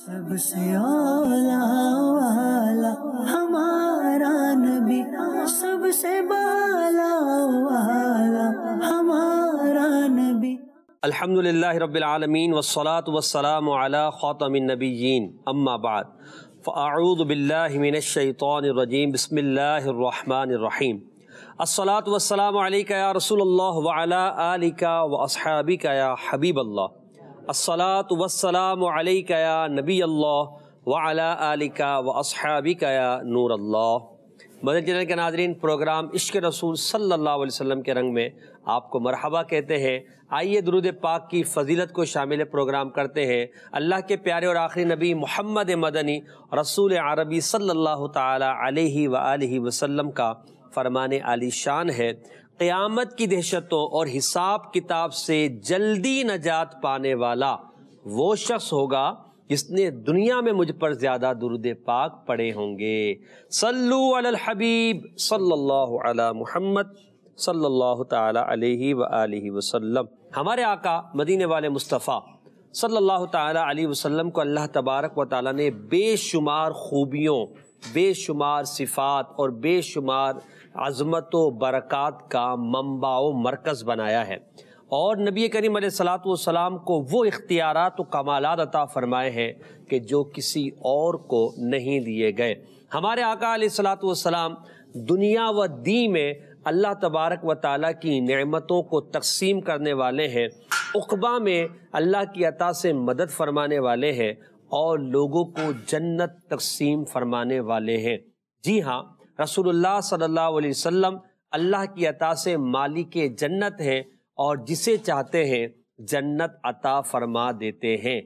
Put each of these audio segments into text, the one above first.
سب سے اولا والا ہمارا نبی، سب سے بالا والا ہمارا نبی۔ الحمدللہ رب العالمین والصلاة والسلام علی خاتم النبیین، اما بعد فاعوذ باللہ من الشیطان الرجیم، بسم اللہ الرحمن الرحیم۔ الصلاة والسلام علیکہ یا رسول اللہ وعلی آلکہ واصحابکہ یا حبیب اللہ۔ الصلاة والسلام علیکہ یا نبی اللہ وعلی آلکہ واصحابکہ یا نور اللہ۔ مدنی چینل کے ناظرین، پروگرام عشق رسول صلی اللہ علیہ وسلم کے رنگ میں آپ کو مرحبا کہتے ہیں۔ آئیے درود پاک کی فضیلت کو شامل پروگرام کرتے ہیں۔ اللہ کے پیارے اور آخری نبی محمد مدنی رسول عربی صلی اللہ تعالی علیہ وآلہ وسلم کا فرمان عالی شان ہے، قیامت کی دہشتوں اور حساب کتاب سے جلدی نجات پانے والا وہ شخص ہوگا جس نے دنیا میں مجھ پر زیادہ درود پاک پڑھے ہوں گے۔ صلو علی الحبیب صلی اللہ علی محمد صلی اللہ تعالی علیہ وآلہ وسلم۔ ہمارے آقا مدینے والے مصطفیٰ صلی اللہ تعالی علیہ وسلم کو اللہ تبارک و تعالی نے بے شمار خوبیوں، بے شمار صفات اور بے شمار عظمت و برکات کا منبع و مرکز بنایا ہے، اور نبی کریم علیہ الصلوۃ والسلام کو وہ اختیارات و کمالات عطا فرمائے ہیں کہ جو کسی اور کو نہیں دیے گئے۔ ہمارے آقا علیہ الصلوۃ والسلام دنیا و دین میں اللہ تبارک و تعالیٰ کی نعمتوں کو تقسیم کرنے والے ہیں، عقبہ میں اللہ کی عطا سے مدد فرمانے والے ہیں، اور لوگوں کو جنت تقسیم فرمانے والے ہیں۔ جی ہاں، رسول اللہ صلی اللہ علیہ وسلم اللہ کی عطا سے مالک جنت ہیں، اور جسے چاہتے ہیں جنت عطا فرما دیتے ہیں۔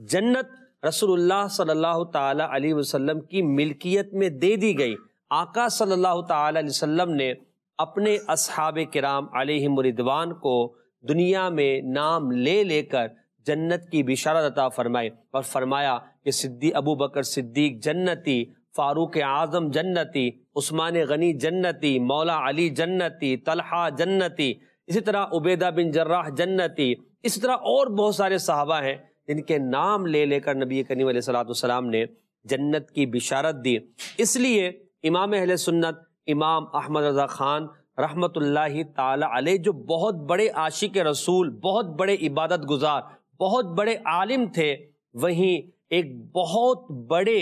جنت رسول اللہ صلی اللہ تعالی علیہ وسلم کی ملکیت میں دے دی گئی۔ آقا صلی اللہ تعالی علیہ وسلم نے اپنے اصحاب کرام علیہم رضوان کو دنیا میں نام لے لے کر جنت کی بشارت عطا فرمائی، اور فرمایا کہ ابو بکر صدیق جنتی، فاروق اعظم جنتی، عثمان غنی جنتی، مولا علی جنتی، طلحہ جنتی، اسی طرح عبیدہ بن جراح جنتی، اسی طرح اور بہت سارے صحابہ ہیں جن کے نام لے لے کر نبی کریم علیہ الصلوۃ والسلام نے جنت کی بشارت دی۔ اس لیے امام اہل سنت امام احمد رضا خان رحمۃ اللہ تعالی علیہ، جو بہت بڑے عاشق رسول، بہت بڑے عبادت گزار، بہت بڑے عالم تھے، وہیں ایک بہت بڑے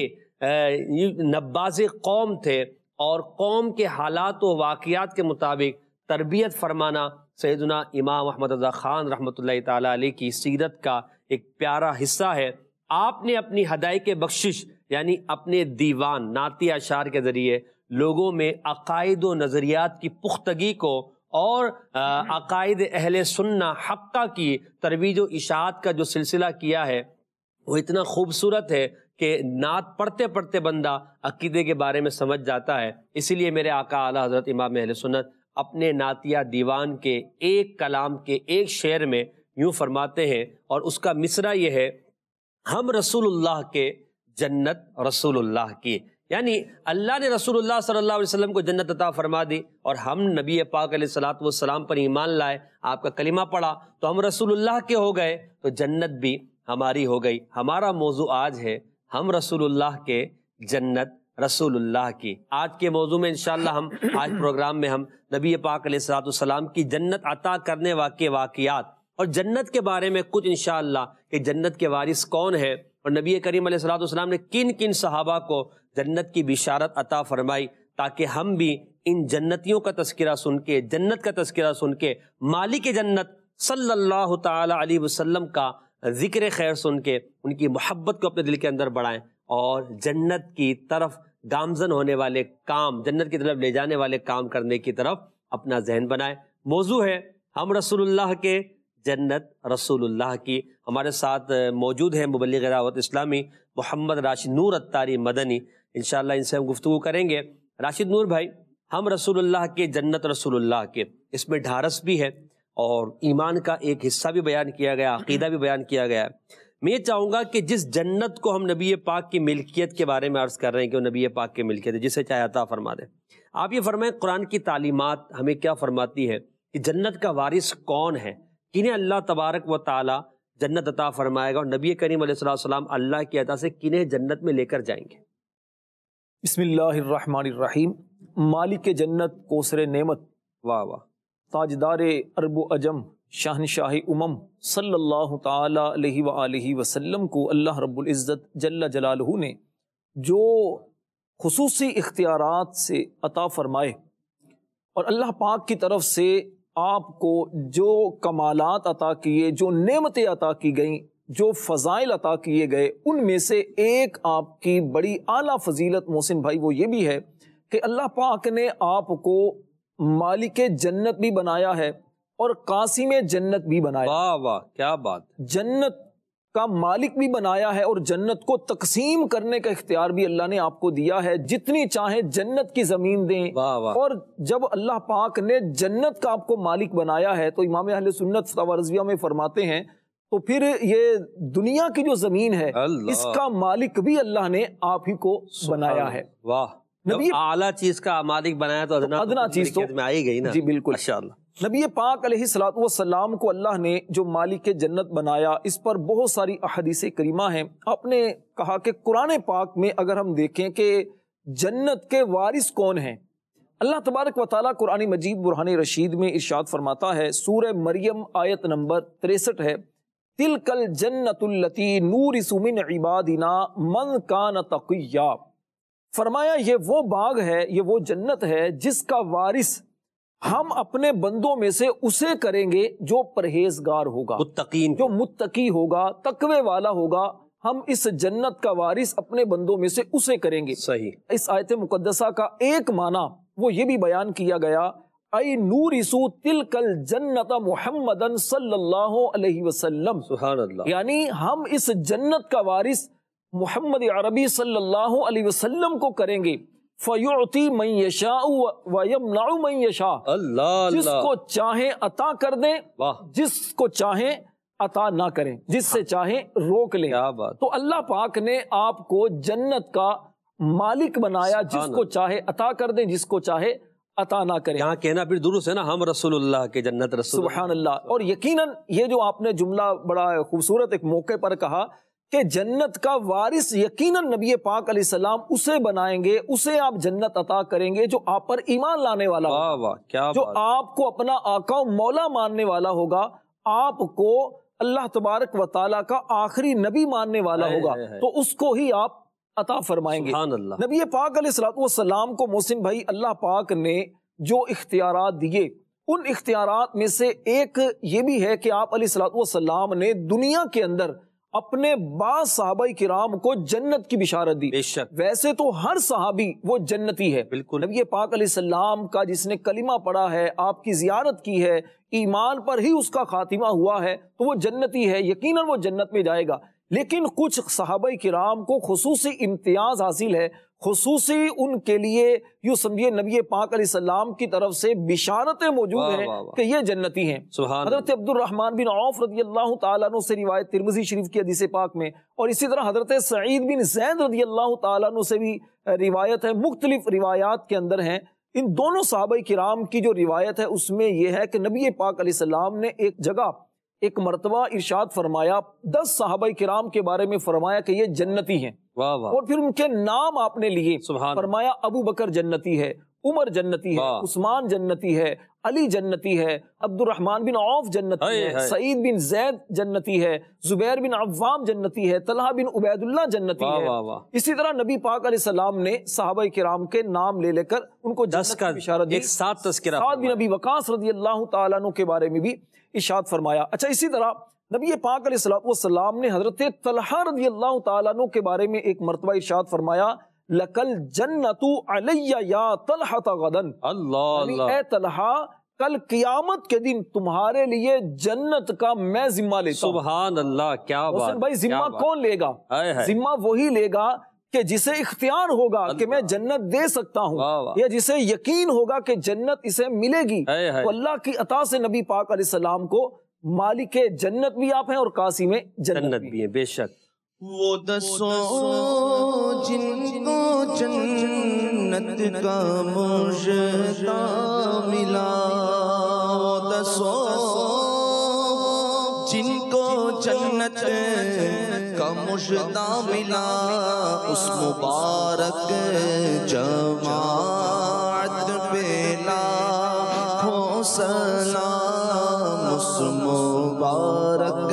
نباز قوم تھے، اور قوم کے حالات و واقعات کے مطابق تربیت فرمانا سیدنا امام احمد رضا خان رحمۃ اللہ تعالی علیہ کی سیرت کا ایک پیارا حصہ ہے۔ آپ نے اپنی ہدایت بخشش یعنی اپنے دیوان نعتیہ اشعار کے ذریعے لوگوں میں عقائد و نظریات کی پختگی کو اور عقائد اہل سنہ حقہ کی ترویج و اشاعت کا جو سلسلہ کیا ہے، وہ اتنا خوبصورت ہے کہ نعت پڑھتے پڑھتے بندہ عقیدے کے بارے میں سمجھ جاتا ہے۔ اسی لیے میرے آقا اعلیٰ حضرت امام اہل سنت اپنے نعتیہ دیوان کے ایک کلام کے ایک شعر میں یوں فرماتے ہیں، اور اس کا مصرع یہ ہے: ہم رسول اللہ کے، جنت رسول اللہ کی۔ یعنی اللہ نے رسول اللہ صلی اللہ علیہ وسلم کو جنت عطا فرما دی، اور ہم نبی پاک علیہ الصلوۃ والسلام پر ایمان لائے، آپ کا کلمہ پڑھا، تو ہم رسول اللہ کے ہو گئے، تو جنت بھی ہماری ہو گئی۔ ہمارا موضوع آج ہے ہم رسول اللہ کے، جنت رسول اللہ کی۔ آج کے موضوع میں انشاءاللہ آج پروگرام میں ہم نبی پاک علیہ الصلوۃ والسلام کی جنت عطا کرنے کے واقعات اور جنت کے بارے میں کچھ انشاءاللہ کہ جنت کے وارث کون ہے، اور نبی کریم علیہ الصلوۃ والسلام نے کن کن صحابہ کو جنت کی بشارت عطا فرمائی، تاکہ ہم بھی ان جنتیوں کا تذکرہ سن کے، جنت کا تذکرہ سن کے، مالک جنت صلی اللہ تعالی علیہ وسلم کا ذکر خیر سن کے ان کی محبت کو اپنے دل کے اندر بڑھائیں، اور جنت کی طرف گامزن ہونے والے کام، جنت کی طرف لے جانے والے کام کرنے کی طرف اپنا ذہن بنائیں۔ موضوع ہے ہم رسول اللہ کے، جنت رسول اللہ کی۔ ہمارے ساتھ موجود ہیں مبلغ دعوت اسلامی محمد راشد نور اتاری مدنی، انشاءاللہ ان سے ہم گفتگو کریں گے۔ راشد نور بھائی، ہم رسول اللہ کے، جنت رسول اللہ کے، اس میں ڈھارس بھی ہے اور ایمان کا ایک حصہ بھی بیان کیا گیا، عقیدہ بھی بیان کیا گیا ہے۔ میں یہ چاہوں گا کہ جس جنت کو ہم نبی پاک کی ملکیت کے بارے میں عرض کر رہے ہیں کہ وہ نبی پاک کی ملکیت ہے، جسے چاہے عطا فرما دے، آپ یہ فرمائیں قرآن کی تعلیمات ہمیں کیا فرماتی ہے کہ جنت کا وارث کون ہے، کنہیں اللہ تبارک و تعالی جنت عطا فرمائے گا، اور نبی کریم علیہ السلام اللہ کی عطا سے کنہیں جنت میں لے کر جائیں گے؟ بسم اللہ الرحمن الرحیم۔ مالک جنت کوثر نعمت، واہ واہ، تاجدار عرب و عجم، شہنشاہ امم صلی اللہ تعالی علیہ وآلہ وسلم کو اللہ رب العزت جل جلالہ نے جو خصوصی اختیارات سے عطا فرمائے، اور اللہ پاک کی طرف سے آپ کو جو کمالات عطا کیے، جو نعمتیں عطا کی گئیں، جو فضائل عطا کیے گئے، ان میں سے ایک آپ کی بڑی اعلیٰ فضیلت محسن بھائی وہ یہ بھی ہے کہ اللہ پاک نے آپ کو مالک جنت بھی بنایا ہے اور قاسم جنت بھی بنایا۔ واہ واہ، کیا بات! جنت کا مالک بھی بنایا ہے اور جنت کو تقسیم کرنے کا اختیار بھی اللہ نے آپ کو دیا ہے، جتنی چاہے جنت کی زمین دیں۔ واہ واہ۔ اور جب اللہ پاک نے جنت کا آپ کو مالک بنایا ہے تو امام اہل سنت فتاوی رضویہ میں فرماتے ہیں تو پھر یہ دنیا کی جو زمین ہے اس کا مالک بھی اللہ نے آپ ہی کو بنایا ہے۔ واہ، نبی اعلیٰ چیز کا مالک بنایا تو ادنا چیز تو میں آئی گئی نا۔ جی بالکل، ماشاءاللہ۔ نبی پاک علیہ الصلوۃ والسلام کو اللہ نے جو مالک جنت بنایا، اس پر بہت ساری احادیث کریمہ ہیں۔ آپ نے کہا کہ قرآن پاک میں اگر ہم دیکھیں کہ جنت کے وارث کون ہیں، اللہ تبارک و تعالیٰ قرآن مجید برہان رشید میں ارشاد فرماتا ہے، سورہ مریم آیت نمبر 63 ہے، تِلْكَ الْجَنَّةُ الَّتِي نُورِثُ مِنْ عِبَادِنَا مَنْ كَانَ تَقِيًّا۔ فرمایا یہ وہ باغ ہے، یہ وہ جنت ہے جس کا وارث ہم اپنے بندوں میں سے اسے کریں گے جو پرہیزگار ہوگا، متقین، جو متقی ہوگا، تقوی والا ہوگا، ہم اس جنت کا وارث اپنے بندوں میں سے اسے کریں گے۔ صحیح۔ اس آیت مقدسہ کا ایک معنی وہ یہ بھی بیان کیا گیا، اَيْ نُورِثُ تِلْكَ الْجَنَّةَ مُحَمَّدًا صلی اللہ علیہ وسلم، سبحان اللہ، یعنی ہم اس جنت کا وارث محمد عربی صلی اللہ علیہ وسلم کو کریں گے۔ فَيُعْطِي مَن يَشَاءُ وَيَمْنَعُ مَن يَشَاءُ، اللہ جس کو چاہیں عطا کر دیں، واہ، جس کو چاہیں عطا نہ کریں، جس سے چاہیں روک لیں۔ کیا بات! تو اللہ پاک نے آپ کو جنت کا مالک بنایا، جس کو چاہے عطا کر دیں، جس کو چاہے عطا نہ کریں۔ یہاں کہنا پھر درست ہے نا، ہم رسول اللہ کے جنت رسول۔ سبحان اللہ۔ اور یقیناً یہ جو آپ نے جملہ بڑا خوبصورت ایک موقع پر کہا کہ جنت کا وارث یقیناً نبی پاک علیہ السلام اسے بنائیں گے، اسے آپ جنت عطا کریں گے جو آپ پر ایمان لانے والا ہوگا، واہ واہ، کیا جو بات! آپ کو اپنا آقا و مولا ماننے والا ہوگا، آپ کو اللہ تبارک و تعالیٰ کا آخری نبی ماننے والا ہوگا، تو اس کو ہی آپ عطا فرمائیں گے۔ سبحان اللہ۔ نبی پاک علیہ السلام کو محسن بھائی اللہ پاک نے جو اختیارات دیے، ان اختیارات میں سے ایک یہ بھی ہے کہ آپ علیہ السلام نے دنیا کے اندر اپنے بعض صحابہ کرام کو جنت کی بشارت دی۔ بے شک، ویسے تو ہر صحابی وہ جنتی ہے، بالکل۔ نبی پاک علیہ السلام کا جس نے کلمہ پڑھا ہے، آپ کی زیارت کی ہے، ایمان پر ہی اس کا خاتمہ ہوا ہے، تو وہ جنتی ہے، یقیناً وہ جنت میں جائے گا۔ لیکن کچھ صحابہ کرام کو خصوصی امتیاز حاصل ہے، خصوصی ان کے لیے یوں سمجھیے نبی پاک علیہ السلام کی طرف سے بشارتیں موجود ہیں کہ یہ جنتی ہیں۔ حضرت عبد الرحمن بن عوف رضی اللہ تعالیٰ عنہ سے روایت ترمذی شریف کی حدیث پاک میں، اور اسی طرح حضرت سعید بن زید رضی اللہ تعالیٰ عنہ سے بھی روایت ہے، مختلف روایات کے اندر ہیں۔ ان دونوں صحابہ کرام کی جو روایت ہے اس میں یہ ہے کہ نبی پاک علیہ السلام نے ایک جگہ ایک مرتبہ ارشاد فرمایا، 10 صحابہ کرام کے بارے میں فرمایا کہ یہ جنتی ہیں، واہ واہ، اور پھر ان کے نام آپ نے لیے، فرمایا ابو بکر جنتی ہے، عمر جنتی ہے، عثمان جنتی ہے، علی جنتی ہے، عبد الرحمن بن عوف جنتی ہے، سعید بن زید جنتی ہے، زبیر بن عوام جنتی ہے، طلحہ بن عبید اللہ جنتی ہے۔ اسی طرح نبی پاک علیہ السلام نے صحابہ کرام کے نام لے لے کر ان کو جنت کی بشارت دی، ایک ساتھ تذکرہ، سعد بن ابی وقاص رضی اللہ تعالیٰ عنہ کے بارے میں بھی ارشاد فرمایا۔ اچھا، اسی طرح نبی پاک علیہ السلام نے حضرت طلحہ رضی اللہ تعالیٰ عنہ کے بارے میں ایک مرتبہ ارشاد فرمایا، لَكَلْ جَنَّةُ عَلَيَّ يَا طَلْحَةَ غَدًا، اللہ، اے طلحہ کل قیامت کے دن تمہارے لیے جنت کا میں ذمہ لیتا ہوں۔ سبحان اللہ، کیا بات! حسن بھائی ذمہ کون لے گا؟ ذمہ وہی لے گا کہ جسے اختیار ہوگا کہ میں جنت دے سکتا ہوں، یا جسے یقین ہوگا کہ جنت اسے ملے گی، تو اللہ کی عطا سے نبی پاک علیہ السلام کو مالک جنت بھی آپ ہیں اور قاسم جنت بھی ہیں۔ بے شک، وہ 10 جن کو جنت کا مجدہ ملا، وہ 10 جن کو جنت مژدہ ملا اس مبارک جماعت پہ لاکھوں سلام، اس مبارک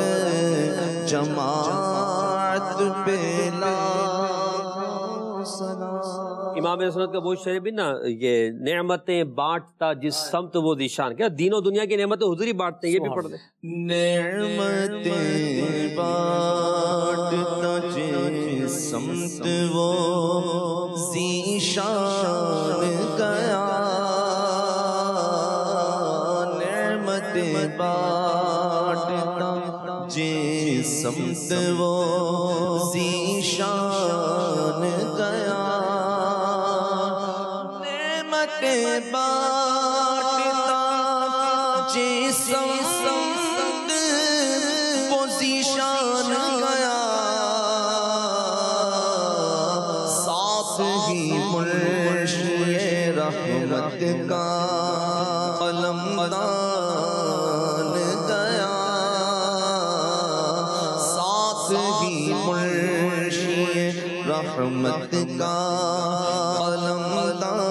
جماعت پہ لاکھوں سلام۔ امام سنت کا وہ شعر بھی نا، یہ نعمتیں بانٹتا جس سمت وہ ذیشان، کیا دین و دنیا کی نعمتیں حضور ہی بانٹتے ہیں، یہ بھی پڑھ دیں۔ نعمتیں بانٹتا جس سمت وہ ذیشان گیا، نعمتیں بانٹتا جس سمت وہ ذیشان گیا، بانٹتا جس سمت وہ ذیشان گیا، ساتھ ہی مرشد رحمت کا قلمدان گیا، ساتھ ہی مرشد رحمت کا قلمدان۔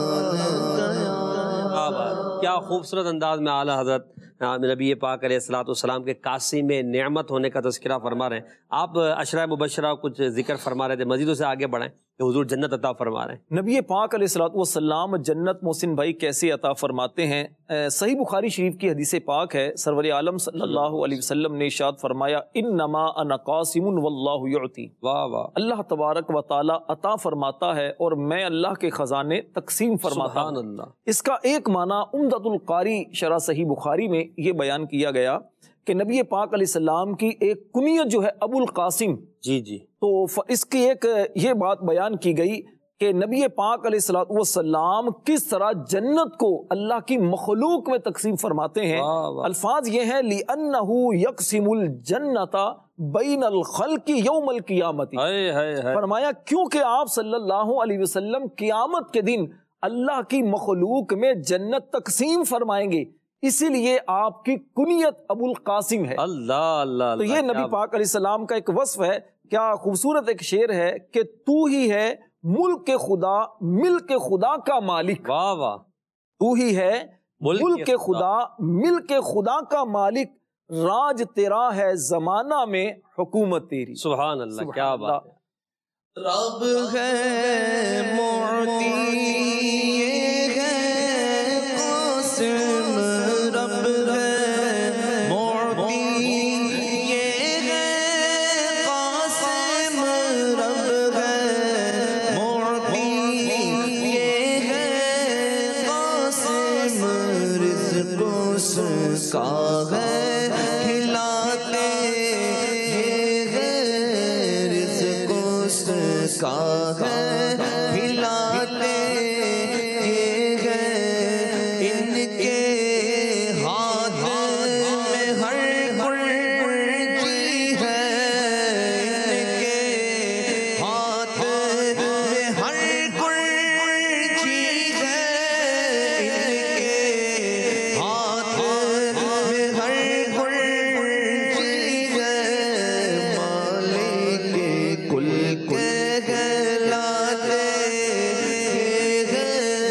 کیا خوبصورت انداز میں اعلیٰ حضرت نبی پاک علیہ الصلوۃ والسلام کے قاسم نعمت ہونے کا تذکرہ فرما رہے ہیں۔ آپ عشرہ مبشرہ کچھ ذکر فرما رہے تھے، مزید اسے آگے بڑھائیں کہ حضور جنت عطا فرما رہے ہیں۔ نبی پاک علیہ الصلوۃ والسلام جنت محسن بھائی کیسے عطا فرماتے ہیں؟ صحیح بخاری شریف کی حدیث پاک ہے، سرور عالم صلی اللہ علیہ وسلم نے ارشاد فرمایا انما انا قاسم واللہ یعطی، واہ واہ، اللہ تبارک و تعالی عطا فرماتا ہے اور میں اللہ کے خزانے تقسیم فرماتا ہوں۔ سبحان اللہ۔ اس کا ایک معنی عمدۃ القاری شرح صحیح بخاری میں یہ بیان کیا گیا کہ نبی پاک علیہ السلام کی ایک کنیت جو ہے ابو القاسم، جی جی، تو اس کی ایک یہ بات بیان کی گئی کہ نبی پاک علیہ الصلوۃ والسلام کس طرح جنت کو اللہ کی مخلوق میں تقسیم فرماتے ہیں۔ الفاظ یہ ہیں لِأَنَّهُ يَقْسِمُ الْجَنَّةَ بَيْنَ الْخَلْقِ يَوْمَ الْقِيَامَةِ، فرمایا کیونکہ آپ صلی اللہ علیہ وسلم قیامت کے دن اللہ کی مخلوق میں جنت تقسیم فرمائیں گے، اسی لیے آپ کی کنیت ابو القاسم ہے۔ اللہ اللہ، تو یہ نبی پاک علیہ السلام کا ایک وصف ہے۔ کیا خوبصورت ایک شعر ہے کہ تو ہی ہے ملک خدا ملک خدا کا مالک، واہ واہ، تو ہی ہے ملک خدا ملک خدا کا مالک، راج تیرا ہے زمانہ میں حکومت تیری۔ سبحان اللہ، کیا بات ہے۔ رب ہے معطی، یہ ہے قاسم، رب ہے معطی، یہ ہے قاسم، رب ہے معطی، یہ ہے قاسم، رزق اس کا ہے کھلاتے، یہ ہے رزق اس کا ہے کھلاتے، یہ ہے ان کے ہاتھ میں ہر کنجی ہے، ان کے ہاتھ میں ہر کنجی ہے، ان کے ہاتھ میں ہر کنجی ہے، مالک کل کے کہلاتے ہیں،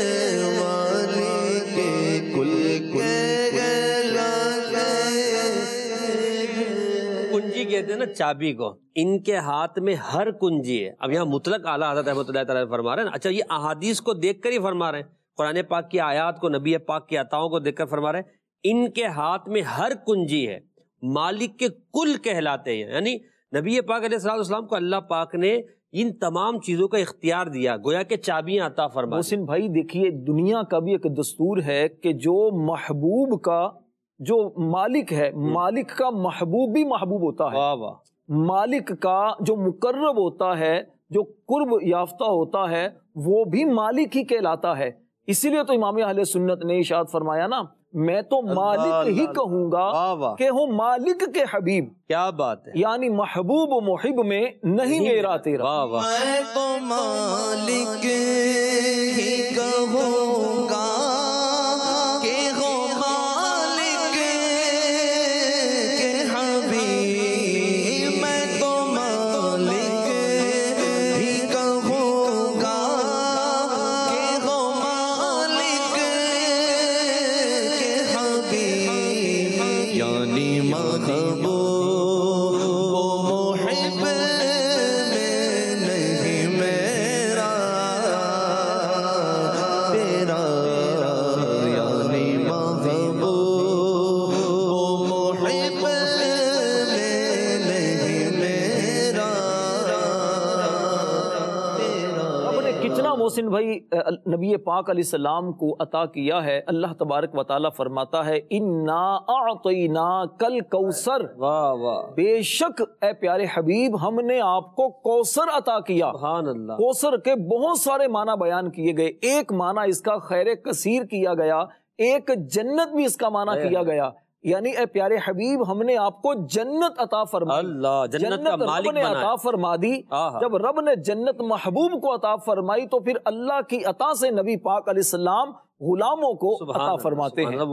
مالک کل کے کہلاتے ہیں۔ کنجی کہتے ہیں نا چابی کو، ان کے ہاتھ میں ہر کنجی ہے۔ اب یہاں مطلق اعلیٰ حضرت رحمۃ اللہ تعالیٰ فرما رہے ہیں نا، اچھا یہ احادیث کو دیکھ کر ہی فرما رہے ہیں، قرآن پاک کی آیات کو، نبی پاک کی عطاؤں کو دیکھ کر فرما رہے ہیں ان کے ہاتھ میں ہر کنجی ہے، مالک کے کل کہلاتے ہیں، یعنی نبی پاک علیہ السلام کو اللہ پاک نے ان تمام چیزوں کا اختیار دیا، گویا کہ چابیاں عطا فرما دی۔ محسن بھائی دیکھیے، دنیا کا بھی ایک دستور ہے کہ جو محبوب کا جو مالک ہے، مالک کا محبوب بھی محبوب ہوتا ہے، واہ واہ، مالک کا جو مقرب ہوتا ہے، جو قرب یافتہ ہوتا ہے، وہ بھی مالک ہی کہلاتا ہے۔ اسی لیے تو امام اہل سنت نے ارشاد فرمایا نا، میں تو مالک ہی کہوں گا کہ ہوں مالک کے حبیب، کیا بات ہے، یعنی محبوب و محب میں نہیں میرا تیرا۔ واہ واہ، میں تو مالک ہی کہوں گا کہ ہو مالک کے حبیب، میں تو مالک کتنا محسن بھائی نبی پاک علیہ السلام کو عطا کیا ہے. اللہ تبارک و تعالیٰ فرماتا ہے انا اعطیناک الکوثر، واہ واہ، بے شک اے پیارے حبیب ہم نے آپ کو کوثر عطا کیا. سبحان اللہ. کوثر کے بہت سارے معنی بیان کیے گئے. ایک معنی اس کا خیر کثیر کیا گیا، ایک جنت بھی اس کا معنی کیا گیا. یعنی اے پیارے حبیب ہم نے آپ کو جنت عطا فرمائی. اللہ جنت کا مالک رب نے عطا فرما دی. جب رب نے جنت محبوب کو عطا فرمائی تو پھر اللہ کی عطا سے نبی پاک علیہ السلام غلاموں کو عطا فرماتے ہیں.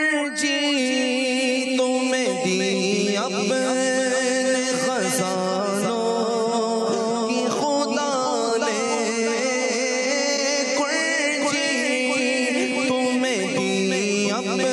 کلچی تمہیں دی اپنے خزانوں کی خدا نے، کلچی تمہیں دی اپنے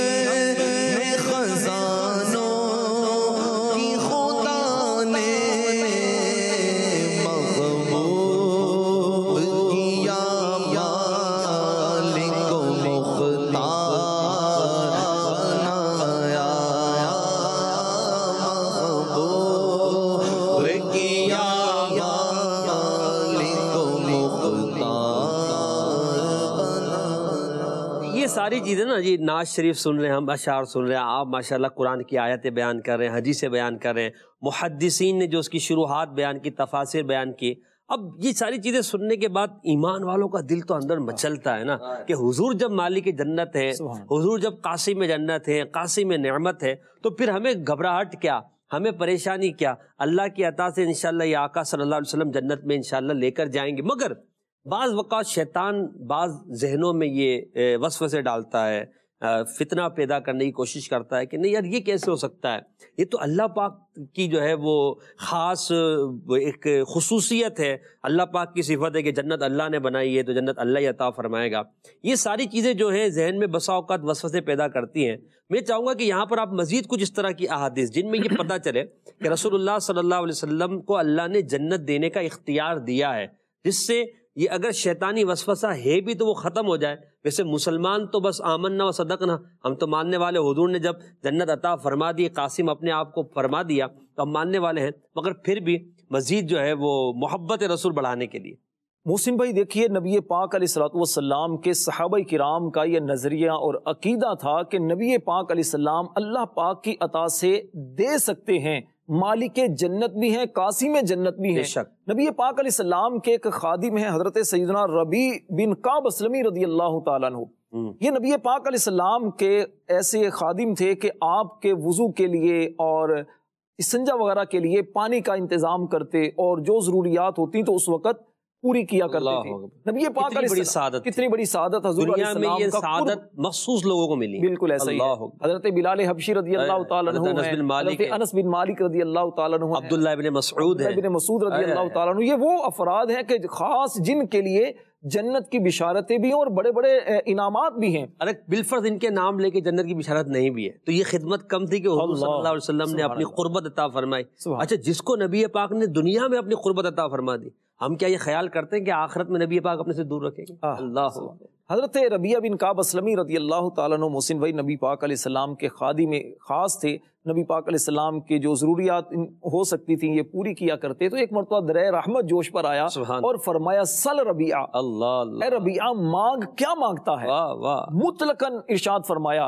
ساری چیزیں نا جی. نعت شریف سن رہے ہیں ہم، اشعار سن رہے ہیں آپ، ماشاءاللہ قرآن کی آیتیں بیان کر رہے ہیں، حدیثیں بیان کر رہے ہیں، محدثین نے جو اس کی شروحات بیان کی، تفاسیر بیان کی. اب یہ ساری چیزیں سننے کے بعد ایمان والوں کا دل تو اندر مچلتا ہے نا کہ حضور جب مالک جنت ہے، حضور جب قاسم جنت ہے، قاسم نعمت ہے، تو پھر ہمیں گھبراہٹ کیا، ہمیں پریشانی کیا؟ اللہ کی عطا سے انشاءاللہ یہ آقا صلی اللہ علیہ وسلم جنت میں انشاءاللہ لے کر جائیں گے. مگر بعض اوقات شیطان بعض ذہنوں میں یہ وسوسے ڈالتا ہے، فتنہ پیدا کرنے کی کوشش کرتا ہے کہ نہیں یار یہ کیسے ہو سکتا ہے، یہ تو اللہ پاک کی جو ہے وہ خاص ایک خصوصیت ہے، اللہ پاک کی صفت ہے کہ جنت اللہ نے بنائی ہے تو جنت اللہ ہی عطا فرمائے گا. یہ ساری چیزیں جو ہیں ذہن میں بسا اوقات وسوسے پیدا کرتی ہیں. میں چاہوں گا کہ یہاں پر آپ مزید کچھ اس طرح کی احادیث جن میں یہ پتہ چلے کہ رسول اللہ صلی اللہ علیہ وسلم کو اللہ نے جنت دینے کا اختیار دیا ہے، جس سے یہ اگر شیطانی وسوسہ ہے بھی تو وہ ختم ہو جائے. ویسے مسلمان تو بس آمنا و صدقنا، ہم تو ماننے والے، حضور نے جب جنت عطا فرما دی، قاسم اپنے آپ کو فرما دیا تو ہم ماننے والے ہیں، مگر پھر بھی مزید جو ہے وہ محبت رسول بڑھانے کے لیے. محسن بھائی دیکھیے نبی پاک علیہ الصلوۃ والسلام کے صحابہ کرام کا یہ نظریہ اور عقیدہ تھا کہ نبی پاک علیہ السلام اللہ پاک کی عطا سے دے سکتے ہیں، مالک جنت بھی ہیں، قاسم جنت بھی ہیں. نبی پاک علیہ السلام کے ایک خادم ہیں حضرت سیدنا ربیع بن کعب اسلمی رضی اللہ تعالیٰ عنہ. یہ نبی پاک علیہ السلام کے ایسے خادم تھے کہ آپ کے وضو کے لیے اور استنجا وغیرہ کے لیے پانی کا انتظام کرتے اور جو ضروریات ہوتی تو اس وقت پوری کیا کرتے تھے. نبی پاک علیہ السلام کتنی بڑی سعادت حضور علیہ السلام میں یہ سعادت مخصوص لوگوں کو ملی. بالکل ایسا ہی ہے. حضرت بلال حبشی رضی اللہ تعالیٰ عنہ، حضرت انس بن مالک رضی اللہ تعالیٰ عنہ، عبداللہ ابن مسعود رضی اللہ تعالیٰ عنہ. یہ وہ افراد ہیں کہ خاص جن کے لیے جنت کی بشارتیں بھی ہیں اور بڑے بڑے انعامات بھی ہیں. ارے بالفرض ان کے نام لے کے جنت کی بشارت نہیں بھی ہے تو یہ خدمت کم تھی کہ حضور صلی اللہ علیہ وسلم نے اپنی قربت عطا فرمائی. اچھا جس کو نبی پاک نے دنیا میں اپنی قربت عطا فرما دی، ہم کیا یہ خیال کرتے ہیں کہ آخرت میں نبی پاک اپنے سے دور رکھیں گے؟ اللہ. حضرت ربیع بن کعب اسلمی رضی اللہ تعالیٰ عنہ محسن بھائی نبی پاک علیہ السلام کے خادم خاص تھے. نبی پاک علیہ السلام کی جو ضروریات ہو سکتی تھیں یہ پوری کیا کرتے. تو ایک مرتبہ درہ رحمت جوش پر آیا اور فرمایا سل ربیع، اے ربیع مانگ، کیا مانگتا ہے؟ مطلقاً ارشاد فرمایا.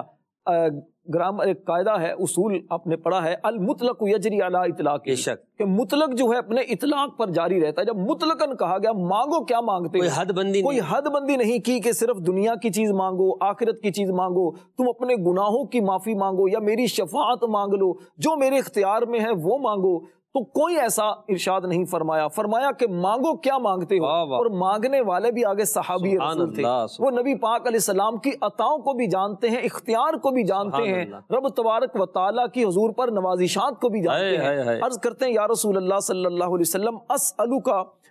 گرامر ایک قاعدہ ہے، اصول آپ نے پڑھا ہے، المطلق یجری علی اطلاق، کہ مطلق جو ہے اپنے اطلاق پر جاری رہتا ہے. جب مطلقاً کہا گیا مانگو کیا مانگتے، کوئی حد بندی نہیں کی کہ صرف دنیا کی چیز مانگو، آخرت کی چیز مانگو، تم اپنے گناہوں کی معافی مانگو یا میری شفاعت مانگ لو، جو میرے اختیار میں ہے وہ مانگو. تو کوئی ایسا ارشاد نہیں فرمایا. فرمایا کہ مانگو کیا مانگتے ہو. اور مانگنے والے بھی آگے صحابی رسول تھے، وہ نبی پاک علیہ السلام کی عطاؤں کو بھی جانتے ہیں، اختیار کو بھی جانتے ہیں، رب تبارک و تعالیٰ کی حضور پر نوازشات کو بھی جانتے ہیں. عرض کرتے ہیں یا رسول اللہ صلی اللہ علیہ وسلم اسألک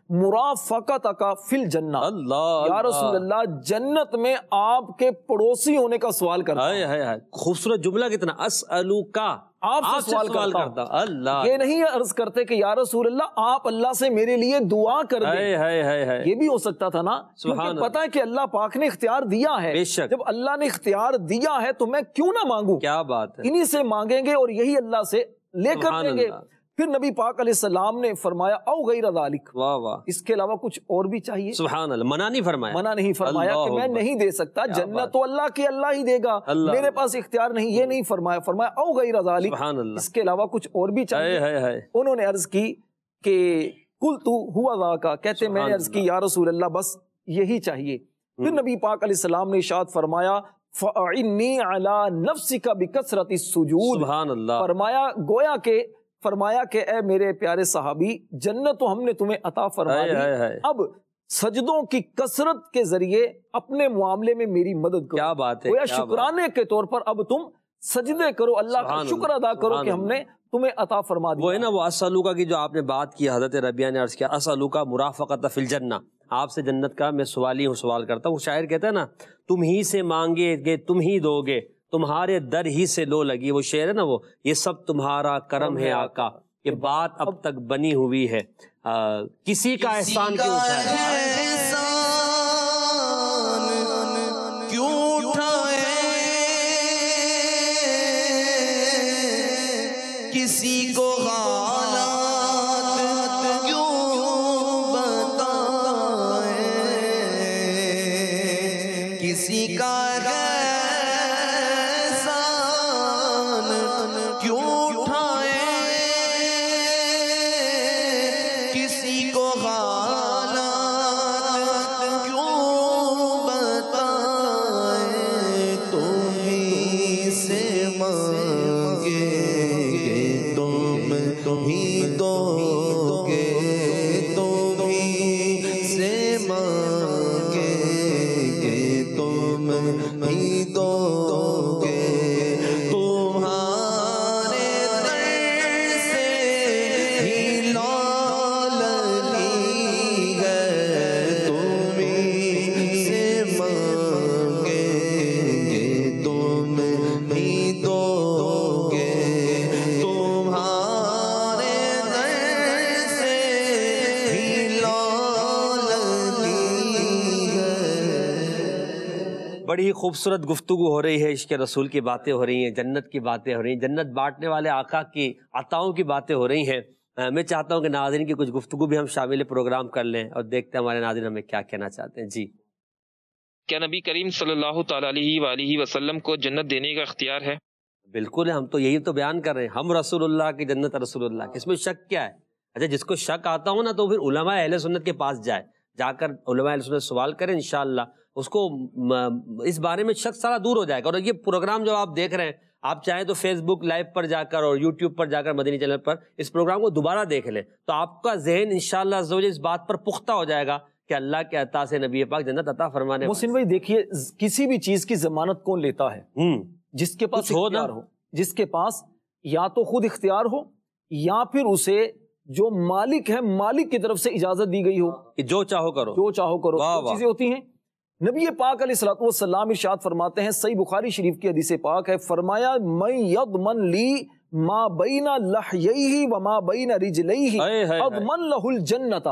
مرافقتک فی الجنہ، یا رسول اللہ جنت میں آپ کے پڑوسی ہونے کا سوال کرتا ہوں. خوبصورت جملہ کتنا، اسألک، آپ سے سوال کرتا ہوں. اللہ یہ نہیں عرض کرتے کہ یا رسول اللہ آپ اللہ سے میرے لیے دعا کر دیں. یہ بھی ہو سکتا تھا نا، کیونکہ پتہ ہے کہ اللہ پاک نے اختیار دیا ہے. جب اللہ نے اختیار دیا ہے تو میں کیوں نہ مانگوں. کیا بات ہے. انہی سے مانگیں گے اور یہی اللہ سے لے کر دیں گے. پھر نبی پاک علیہ السلام نے فرمایا او غیر ذالک، واہ واہ، اس کے علاوہ کچھ اور بھی چاہیے؟ سبحان اللہ، منع نہیں فرمایا، منع نہیں فرمایا کہ میں نہیں دے سکتا، جنت تو اللہ کی اللہ ہی دے گا، میرے پاس اختیار نہیں، یہ نہیں فرمایا، فرمایا او غیر ذالک، سبحان اللہ، اس کے علاوہ کچھ اور بھی چاہیے؟ انہوں نے عرض کی کہ قلت ہوا ذاک، کہتے میں نے عرض کی یا رسول اللہ بس یہی چاہیے۔ پھر نبی پاک علیہ السلام نے ارشاد فرمایا فَأَعِنِّي عَلَى نَفْسِكَ بِكَثْرَةِ السُّجُودِ، سبحان اللہ، فرمایا کہ اے میرے پیارے صحابی، جنت تو ہم نے تمہیں عطا فرما دی، اب سجدوں کی کثرت کے ذریعے اپنے معاملے میں میری مدد کرو۔ کیا بات ہے، گویا شکرانے کے طور پر اب تم سجدے کرو، اللہ کا شکر ادا کرو کہ ہم نے تمہیں عطا فرما دیا۔ وہ ہے نا وہ اسألوکا کی جو آپ نے بات کی، حضرت ربیہ نے عرض کیا اسألوکا مرافقۃ فی الجنہ، آپ سے جنت کا میں سوالی ہوں، سوال کرتا ہوں۔ شاعر کہتا ہے نا تم ہی سے مانگے گے تم ہی دو گے، تمہارے در ہی سے لو لگی، وہ شعر ہے نا وہ، یہ سب تمہارا کرم ہے آقا، یہ بات اب تک بنی ہوئی ہے، کسی کا احسان کیوں اٹھائے، کسی کو حالات کیوں بتائیں، کسی کا احسان کیوں اٹھائیں، کسی کو حالات کیوں بتائیں، تم ہی سے مانگے تم ہی دو گے، تم ہی سے مانگے گے تم ہی دو گے، تمہارے در سے ہی لالنی ہے، تم ہی سے مانگے گے تم ہی دو گے، بڑی خوبصورت گفتگو ہو رہی ہے، عشق رسول کی باتیں ہو رہی ہیں، جنت کی باتیں ہو رہی ہیں، جنت بانٹنے والے آقا کی عطاؤں کی باتیں ہو رہی ہیں۔ میں چاہتا ہوں کہ ناظرین کی کچھ گفتگو بھی ہم شامل پروگرام کر لیں اور دیکھتے ہیں ہمارے ناظرین ہمیں کیا کہنا چاہتے ہیں۔ جی، کیا نبی کریم صلی اللہ تعالیٰ علیہ وآلہ وسلم کو جنت دینے کا اختیار ہے؟ بالکل ہے، ہم تو یہی تو بیان کر رہے ہیں، ہم رسول اللہ کی جنت رسول اللہ کی، اس میں شک کیا ہے؟ اچھا جس کو شک آتا ہو نا تو پھر علماء اہل سنت کے پاس جائے، جا کر علماء اہل سنت سوال کریں، انشاءاللہ اس کو اس بارے میں شک سارا دور ہو جائے گا۔ اور یہ پروگرام جو آپ دیکھ رہے ہیں، آپ چاہیں تو فیس بک لائیو پر جا کر اور یوٹیوب پر جا کر مدنی چینل پر اس پروگرام کو دوبارہ دیکھ لیں تو آپ کا ذہن انشاءاللہ عز و جل اس بات پر پختہ ہو جائے گا کہ اللہ کے عطا سے نبی پاک جنت عطا فرمانے۔ محسن بھائی دیکھیے، کسی بھی چیز کی ضمانت کون لیتا ہے؟ جس کے پاس اختیار ہو، جس کے پاس یا تو خود اختیار ہو یا پھر اسے جو مالک ہے مالک کی طرف سے اجازت دی گئی ہو کہ جو چاہو کرو، جو چاہو کرو، وہ چیزیں ہوتی ہیں۔ نبی پاک علیہ الصلوۃ والسلام ارشاد فرماتے ہیں، صحیح بخاری شریف کی حدیث پاک ہے، فرمایا من یضمن لی ما بین لحییہ وما بین رجلیہ اضمن لہ الجنۃ،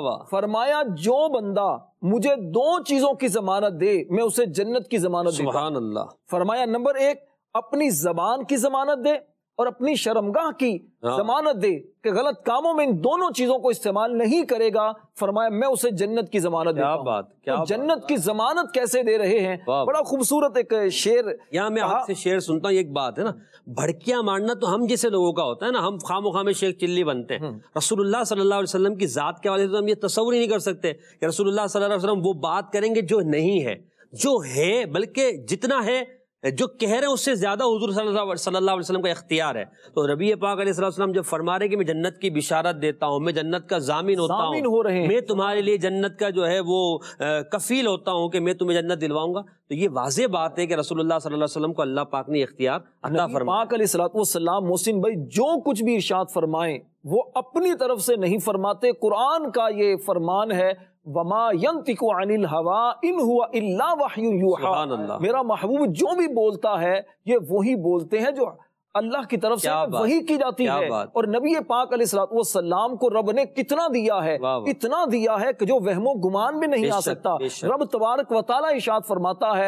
فرمایا جو بندہ مجھے دو چیزوں کی ضمانت دے میں اسے جنت کی ضمانت دیتا ہوں۔ سبحان اللہ۔ فرمایا نمبر ایک اپنی زبان کی ضمانت دے اور اپنی شرمگاہ کی ضمانت دے کہ غلط کاموں میں ان دونوں چیزوں کو استعمال نہیں کرے گا، فرمایا میں اسے جنت کی ضمانت دیتا ہوں۔ تو جنت کی ضمانت کیسے دے رہے ہیں؟ بڑا خوبصورت ایک شعر یہاں میں آپ سے شعر سنتا ہوں۔ ایک بات ہے نا، بھڑکیاں مارنا تو ہم جیسے لوگوں کا ہوتا ہے نا، ہم خام و خام شیخ چلی بنتے ہیں۔ رسول اللہ صلی اللہ علیہ وسلم کی ذات کے حوالے سے ہم یہ تصور ہی نہیں کر سکتے کہ رسول اللہ صلی اللہ علیہ وسلم وہ بات کریں گے جو نہیں ہے، جو ہے بلکہ جتنا ہے جو کہہ رہے ہیں اس سے زیادہ حضور صلی اللہ علیہ وسلم کا اختیار ہے۔ تو نبی پاک علیہ السلام جب فرما رہے کہ میں جنت کی بشارت دیتا ہوں، میں جنت کا ضامن ہوتا ہوں، میں تمہارے لیے جنت کا جو ہے وہ کفیل ہوتا ہوں کہ میں تمہیں جنت دلواؤں گا، تو یہ واضح بات ہے کہ رسول اللہ صلی اللہ علیہ وسلم کو اللہ پاک نے اختیار عطا فرمایا۔ پاک علیہ السلام محسن بھائی جو کچھ بھی ارشاد فرمائیں وہ اپنی طرف سے نہیں فرماتے، قرآن کا یہ فرمان ہے وما ينطق عن الهوى ان هو الا وحی یوحی، میرا محبوب جو بھی بولتا ہے یہ وہی بولتے ہیں جو اللہ کی طرف سے وحی کی جاتی ہے۔ اور نبی پاک علیہ السلام کو رب نے کتنا دیا ہے، اتنا دیا ہے کہ جو وہم و گمان بھی نہیں آ سکتا۔ رب تبارک و تعالی ارشاد فرماتا ہے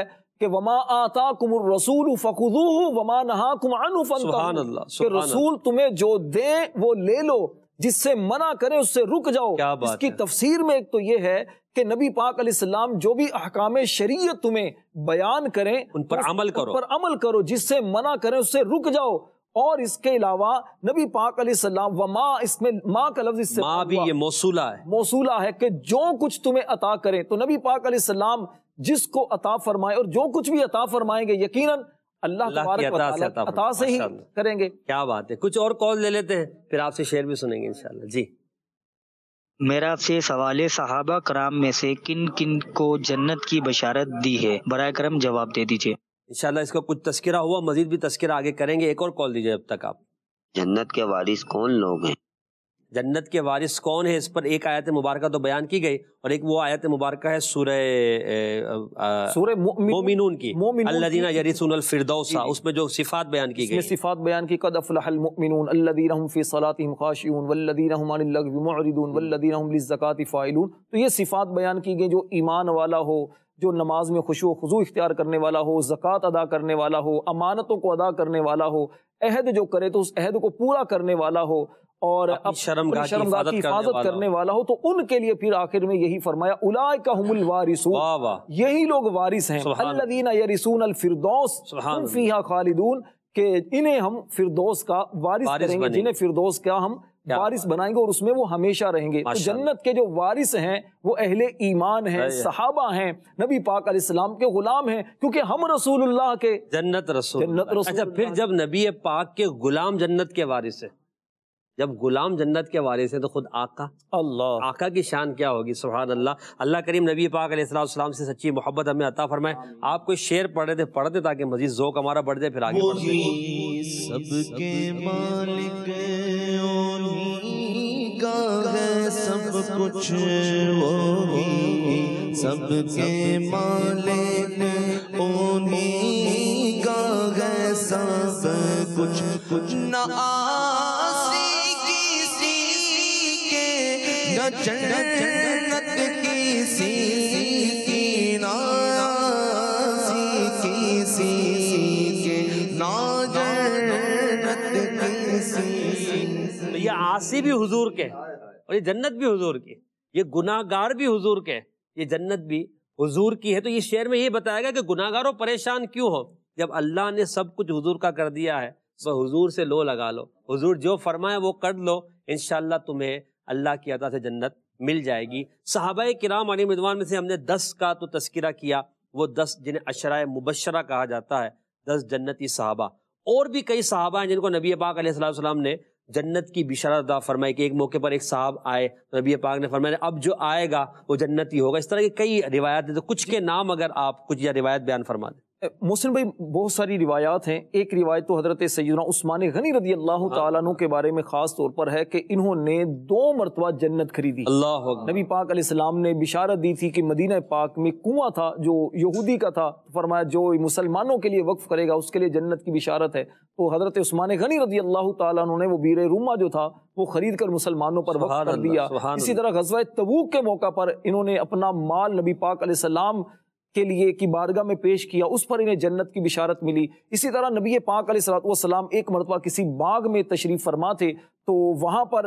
کہ وما آتاکم الرسول فخذوہ وما نہاکم عنہ سبحان فانتہوا، اللہ، کہ سبحان رسول تمہیں جو دیں وہ لے لو، جس سے منع کریں اس سے رک جاؤ۔ کیا بات اس کی ہے۔ تفسیر میں ایک تو یہ ہے کہ نبی پاک علیہ السلام جو بھی احکام شریعت تمہیں بیان کریں ان پر عمل کرو، ان پر عمل کرو، جس سے منع کریں اس سے رک جاؤ۔ اور اس کے علاوہ نبی پاک علیہ السلام وما، اس میں ماں کا لفظ اس سے ماں بھی یہ موصولہ ہے، موصولہ ہے کہ جو کچھ تمہیں عطا کریں، تو نبی پاک علیہ السلام جس کو عطا فرمائے اور جو کچھ بھی عطا فرمائیں گے یقیناً اللہ اللہ کی تبارک و عطا سے تعالیٰ عطا عطا سے ہی ماشاء اللہ۔ کریں گے۔ کیا بات ہے، کچھ اور کال لے لیتے ہیں پھر آپ سے شعر بھی سنیں گے انشاءاللہ۔ جی میرا آپ سے سوال ہے، صحابہ کرام میں سے کن کن کو جنت کی بشارت دی ہے؟ برائے کرم جواب دے دیجیے۔ انشاءاللہ اس کا کچھ تذکرہ ہوا، مزید بھی تذکرہ آگے کریں گے۔ ایک اور کال دیجیے اب تک آپ۔ جنت کے وارث کون لوگ ہیں؟ جنت کے وارث کون ہے، اس پر ایک آیت مبارکہ تو بیان کی گئی، اور ایک وہ آیت مبارکہ ہے سورہ مومنون کی، الذین یرثون الفردوس، اس میں جو صفات بیان کی اس میں گئی۔ صفات بیان کی، قد افلح المؤمنون الذین هم فی صلاتهم خاشعون والذین هم عن اللغو معرضون والذین هم للزکاة فاعلون۔ تو یہ صفات بیان کی گئی، جو ایمان والا ہو، جو نماز میں خشوع و خضوع اختیار کرنے والا ہو، زکوٰۃ ادا کرنے والا ہو، امانتوں کو ادا کرنے والا ہو، عہد جو کرے تو اس عہد کو پورا کرنے والا ہو، اور اپنی شرمگاہ کی حفاظت کرنے والا ہو، تو ان کے لیے پھر آخر میں یہی فرمایا اولئک هم الوارثون، واہ واہ، یہی لوگ وارث ہیں، سبحان الذین یرثون الفردوس سبحان هم فیہا خالدون، کہ انہیں ہم فردوس کا وارث کریں گے، جنہیں فردوس کا ہم وارث بنائیں گے اور اس میں وہ ہمیشہ رہیں گے۔ تو جنت کے جو وارث ہیں وہ اہل ایمان ہیں، صحابہ ہیں، نبی پاک علیہ السلام کے غلام ہیں، کیونکہ ہم رسول اللہ کے جنت رسول۔ اچھا، پھر جب نبی پاک کے غلام جنت کے وارث ہیں، جب غلام جنت کے وارث ہیں تو خود آقا، اللہ، آقا کی شان کیا ہوگی؟ سبحان اللہ۔ اللہ کریم نبی پاک علیہ السلام سے سچی محبت ہمیں عطا فرمائے۔ آپ کوئی شعر پڑھتے تاکہ مزید ذوق ہمارا بڑھ جائے، پھر آگے بڑھتے ہیں۔ سب کے مالک انہی کا ہے سب کچھ، وہی سب کے مالک انہی کا ہے سب کچھ، نہ آسی نہ جنت کسی کی، نہ کسی کے، نہ جنت کسی۔ یہ عاصی بھی حضور کے اور یہ جنت بھی حضور کی، یہ گناہگار بھی حضور کے، یہ جنت بھی حضور کی ہے۔ تو یہ شعر میں یہ بتایا گیا کہ گناہگاروں پریشان کیوں ہو، جب اللہ نے سب کچھ حضور کا کر دیا ہے تو حضور سے لو لگا لو، حضور جو فرمائے وہ کر لو، انشاءاللہ تمہیں اللہ کی عطا سے جنت مل جائے گی۔ صحابہ کرام علیہم رضوان میں سے ہم نے 10 کا تو تذکرہ کیا، وہ 10 جنہیں عشرۂ مبشرہ کہا جاتا ہے، 10 جنتی صحابہ۔ اور بھی کئی صحابہ ہیں جن کو نبی پاک علیہ السلام نے جنت کی بشارت عطا فرمائی، کہ ایک موقع پر ایک صاحب آئے، نبی پاک نے فرمایا اب جو آئے گا وہ جنتی ہوگا۔ اس طرح کی کئی روایات ہیں، تو کچھ کے نام اگر آپ کچھ یا روایت بیان فرما دیں۔ محسن بھائی، بہت ساری روایات ہیں۔ ایک روایت تو حضرت سیدنا عثمان غنی رضی اللہ تعالیٰ عنہ کے بارے میں خاص طور پر ہے کہ انہوں نے 2 مرتبہ جنت خریدی۔ اللہ اکبر۔ نبی پاک علیہ السلام نے بشارت دی تھی کہ مدینہ پاک میں کنواں تھا جو یہودی کا تھا، فرمایا جو مسلمانوں کے لیے وقف کرے گا اس کے لیے جنت کی بشارت ہے۔ تو حضرت عثمان غنی رضی اللہ تعالیٰ عنہ نے وہ بیر روما جو تھا وہ خرید کر مسلمانوں پر وقف کر دیا۔ اسی طرح غزوہ تبوک کے موقع پر انہوں نے اپنا مال نبی پاک علیہ السلام کے لیے کی بارگاہ میں پیش کیا، اس پر انہیں جنت کی بشارت ملی۔ اسی طرح نبی پاک علیہ السلام ایک مرتبہ کسی باغ میں تشریف فرما تھے، تو وہاں پر